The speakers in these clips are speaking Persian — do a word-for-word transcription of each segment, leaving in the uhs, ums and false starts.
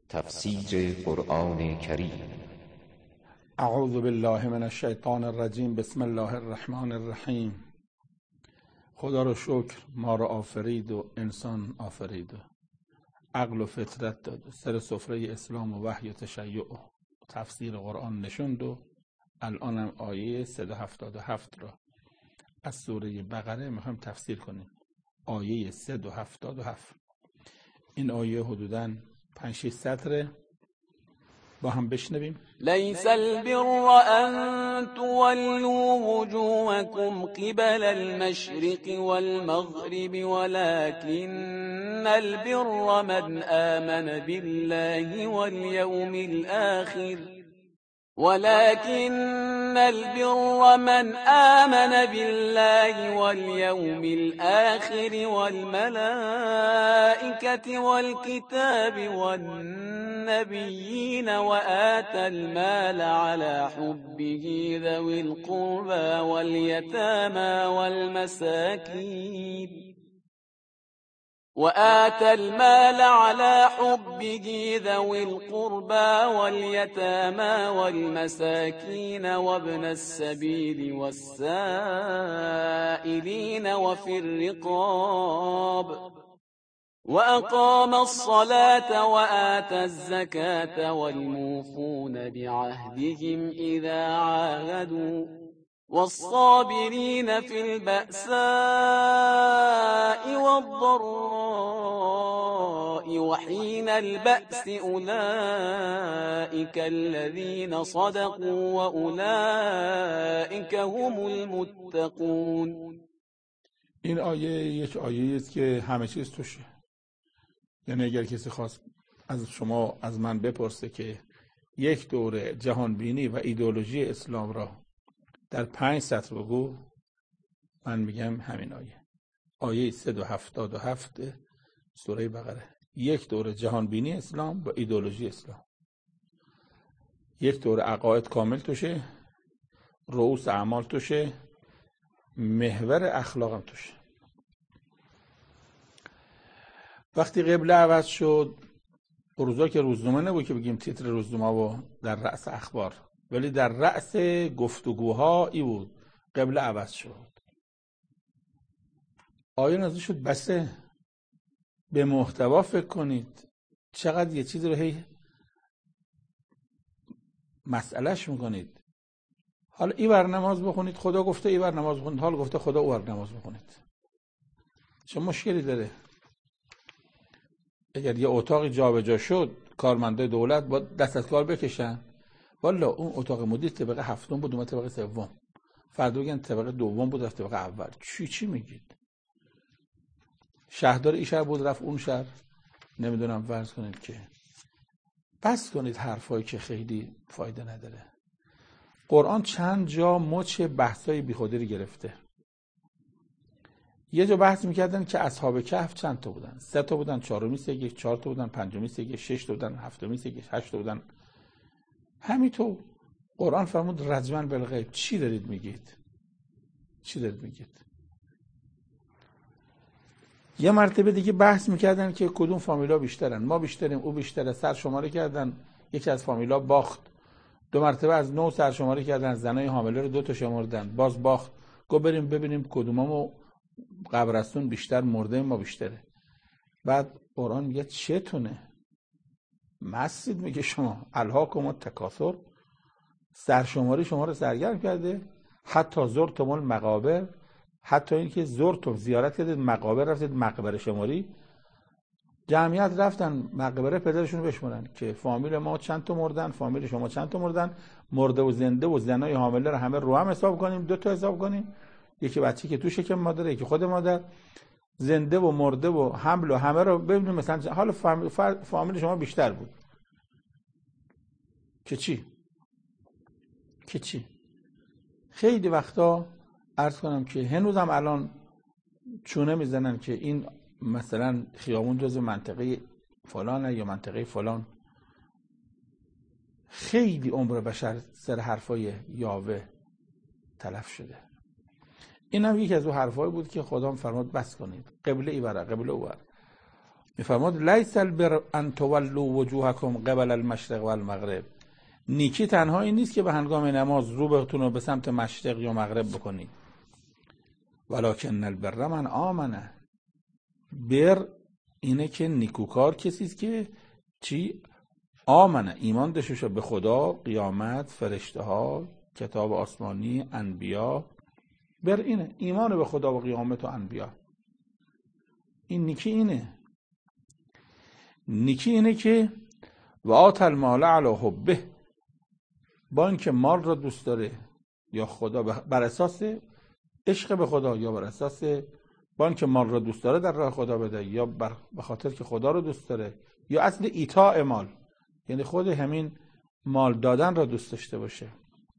تفسیر قرآن کریم. اعوذ بالله من الشیطان الرجیم. بسم الله الرحمن الرحیم. خدا رو شکر ما رو آفرید و انسان آفرید و عقل و فطرت داد، سر سفره اسلام و وحی و تشیع و تفسیر قرآن نشوند و الان هم آیه صد و هفتاد و هفت را از سوره بقره میخوایم تفسیر کنیم. آیه صد و هفتاد و هفت. این آیه حدوداً پنج شش سطره، با هم بشنویم. لیس البر ان تولوا وجوهكم قبل المشرق والمغرب ولكن البر من آمن بالله واليوم الآخر ولكن البر من آمن بالله واليوم الآخر والملائكة والكتاب والنبيين وآتى المال على حبه ذوي القربى واليتامى والمساكين وآتى المال على حبه ذوي القربى واليتامى والمساكين وابن السبيل والسائلين وفي الرقاب وأقام الصلاة وآتى الزكاة والموفون بعهدهم إذا عاهدوا والصابرين في البأساء والضراء وحين البأس أولئك الذين صدقوا وأولئك هم المتقون. این آیه یک آیه است که همه چیز توشه. یعنی اگر کسی خواست از شما از من بپرسه که یک دوره جهانبینی و ایدئولوژی اسلام را در پنج سطر بگو، من میگم همین آیه آیه صد و هفتاد و هفت سوره بقره. یک دوره جهانبینی اسلام با ایدئولوژی اسلام، یک دوره عقاید کامل توشه، رؤوس اعمال توشه، محور اخلاق هم توشه. وقتی قبله عوض شد، روزا که روزنامه نبود که بگیم تیتر روزنامه و در رأس اخبار، ولی در رأس گفتگوها ای بود قبله عوض شد. آیه نازل شد بسه به محتوا فکر کنید. چقدر یه چیز رو هی مسئلهش میکنید. حالا ایور نماز بخونید، خدا گفته ایور نماز بخونید، حالا گفته خدا اوور نماز بخونید. چه مشکلی داره؟ اگر یه اتاقی جابجا شد، کارمندای دولت با دست از کار بکشن، والا اون اتاق مدیر طبقه هفتم بود اومد طبقه سوم، فردا بگن طبقه دوم بود رفت طبقه اول. چی چی میگید؟ شهردار این شهر بود رفت اون شهر، نمیدونم. فرض کنید که بس کنید حرفایی که خیلی فایده نداره. قرآن چند جا مچ بحثای بیخودی رو گرفته. یه جا بحث میکردن که اصحاب کهف چند تا بودن؟ سه تا بودن، چهارمی سه یک، چهار تا بودن، پنجمی سه یک، شش تا بودن، هفتمی سه یک، هشت تا بودن. همینطور قرآن فرمود رجماً بالغیب. چی دارید میگید؟ چی دارید میگید؟ یه مرتبه دیگه بحث میکردن که کدوم فامیلا بیشترن، ما بیشتریم او بیشتره، سرشماری کردن، یکی از فامیلا باخت. دو مرتبه از نو سرشماری کردن، زنای حامله رو دو تا شمردن، باز باخت. گفت بریم ببینیم کدومامو قبرستون بیشتر مرده ما بیشتره. بعد قرآن میگه چتونه؟ مسجد میگه شما الهاکم التکاثر، سرشماری شما رو سرگرم کرده، حتی زرتم المقابر، حتی اینکه زرتم زیارت کردید مقابر، رفتید مقبره شماری. جمعیت رفتن مقبره پدرشون رو بشمارن که فامیل ما چند تا مردن، فامیل شما چند تا مردن، مرده و زنده و زنای حامله رو همه رو هم حساب کنیم، دو تا حساب کنیم، یکی بچه که تو شکم مادره، یکی خود مادر، زنده و مرده و حمل و همه رو ببینیم. مثلا حالا فامیل شما بیشتر بود که چی؟ که چی؟ خیلی وقتا عرض کنم که هنوزم الان چونه میزنن که این مثلا خیابون جز منطقه فلانه یا منطقه فلان. خیلی عمر بشر سر حرفای یاوه تلف شده. این هم یکی از اون حرفایی بود که خدا فرمود بس کنید، قبله ای بره قبله او بره. میفرماد لیس البر ان تولوا وجوهکم قبل المشرق والمغرب. نیکی تنها این نیست که به هنگام نماز رو بهتون رو به سمت مشرق یا مغرب بکنید، ولکن البر من آمنه. بر اینه که نیکوکار کسی است که چی؟ آمنه، ایمان داشته باشه به خدا، قیامت، فرشته ها، کتاب آسمانی، انبیا. بر اینه ایمان به خدا و قیامت و انبیا. این نیکی اینه. نیکی اینه که و آت المال علی حبه، با اینکه مال را دوست داره یا خدا بر اساس عشق به خدا یا بر اساس با اینکه مال را دوست داره در راه خدا بده یا به خاطر که خدا رو دوست داره یا اصل ایتاء مال، یعنی خود همین مال دادن را دوست داشته باشه.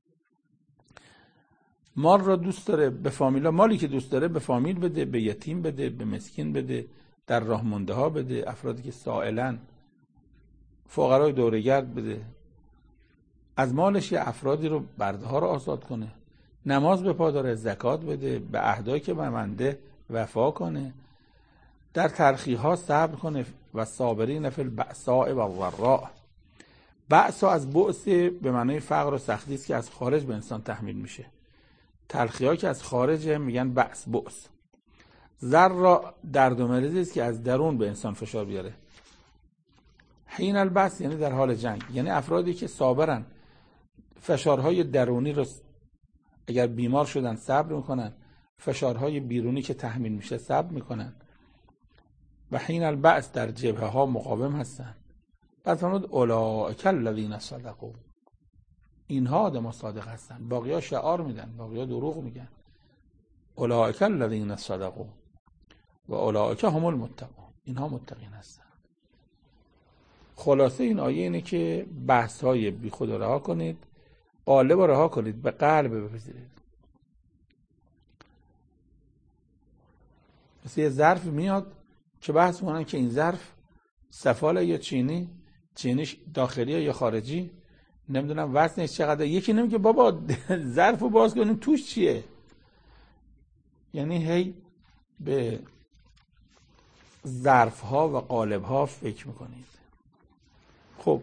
مال را دوست داره به فامیلا، مالی که دوست داره به فامیل بده، به یتیم بده، به مسکین بده، در راه مونده ها بده، افرادی که سائلن، فقرای دوره‌گرد بده. از مالش یه افرادی رو، برده ها رو آزاد کنه، نماز به پا داره، زکات بده، به عهدایی که بنده وفا کنه، در تلخی ها صبر کنه و صابرین فی البأساء والضراء. بأس از بؤس به معنای فقر و سختی است که از خارج به انسان تحمیل میشه. تلخی ها که از خارج میگن بأس، بؤس. ضر درد و مریضی است که از درون به انسان فشار بیاره. حین البأس یعنی در حال جنگ، یعنی افرادی که صابرن، فشارهای درونی رو اگر بیمار شدن صبر میکنن، فشارهای بیرونی که تحمیل میشه صبر میکنن. و حین البأس در جبهه ها مقاوم هستن. بعد فرمود اولئک الذین صدقوا، اینها آدم صادق هستن. باقی‌ها شعار میدن، باقی‌ها دروغ میگن. اولئک الذین صدقوا و اولئک هم المتقون، اینها متقین هستن. خلاصه این آیه اینه که بحث های بی خود رها کنید، قالب رها کنید، به قلب بپذیرید. مثل یه ظرف میاد که بحث کنن که این ظرف سفاله یا چینی، چینیش داخلی یا خارجی، نمیدونم وزنش چقدر. یکی نمیگه بابا ظرفو باز کنیم توش چیه. یعنی هی به ظرف ها و قالب ها فکر میکنید. خب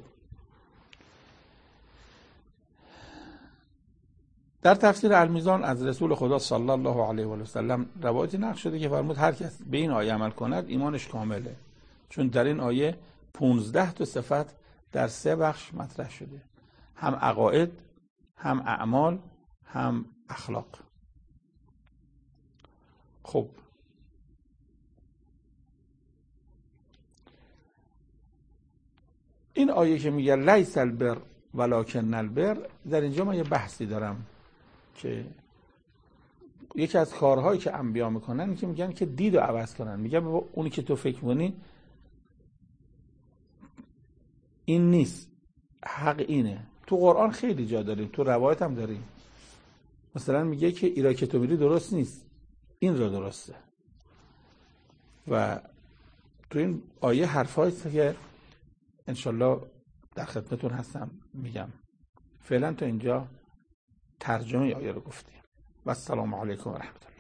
در تفسیر المیزان از رسول خدا صلی الله علیه و سلم روایتی نقل شده که فرمود هر کس به این آیه عمل کند ایمانش کامله، چون در این آیه پونزده تا صفت در سه بخش مطرح شده، هم عقاید، هم اعمال، هم اخلاق. خب این آیه که میگه لیس البر ولکن البر، در اینجا من یه بحثی دارم که یکی از کارهایی که انبیا میکنن که میگن که دید رو عوض کنن. میگن بابا اونی که تو فکر میکنی این نیست، حق اینه. تو قرآن خیلی جا داریم، تو روایت هم داریم. مثلا میگه که ایرا که تو میری درست نیست، این را درسته. و تو این آیه حرفاییست که انشالله در خدمتون هستم میگم. فعلا تا اینجا ترجمه آیه رو گفتیم. و السلام علیکم و رحمت الله.